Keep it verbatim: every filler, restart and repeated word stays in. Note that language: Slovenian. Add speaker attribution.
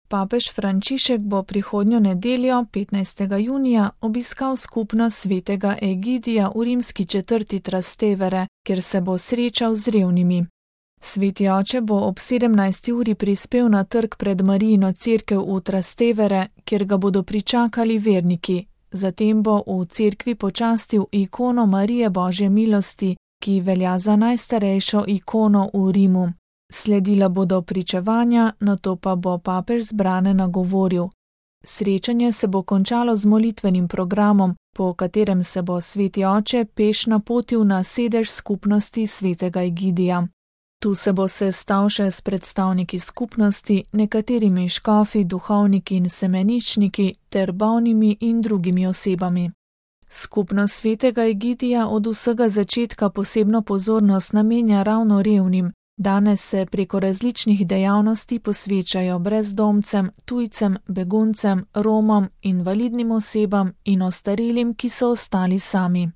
Speaker 1: Papež Frančišek bo prihodnjo nedeljo, petnajstega junija, obiskal skupnost svetega Egidija v rimski četrti Trastevere, kjer se bo srečal z revnimi. Sveti oče bo ob sedemnajsti uri prispel na trg pred Marijino cerkev v Trastevere, kjer ga bodo pričakali verniki. Zatem bo v cerkvi počastil ikono Marije Božje milosti, ki velja za najstarejšo ikono v Rimu. Sledila bodo pričevanja, nato pa bo papež zbrane nagovoril. Srečanje se bo končalo z molitvenim programom, po katerem se bo sveti oče peš napotil na sedež skupnosti svetega Egidija. Tu se bo sestal še s predstavniki skupnosti, nekaterimi škofi, duhovniki in semeničniki ter bolnimi in drugimi osebami. Skupnost svetega Egidija od vsega začetka posebno pozornost namenja ravno revnim. Danes se preko različnih dejavnosti posvečajo brezdomcem, tujcem, beguncem, Romom, invalidnim osebam in ostarelim, ki so ostali sami.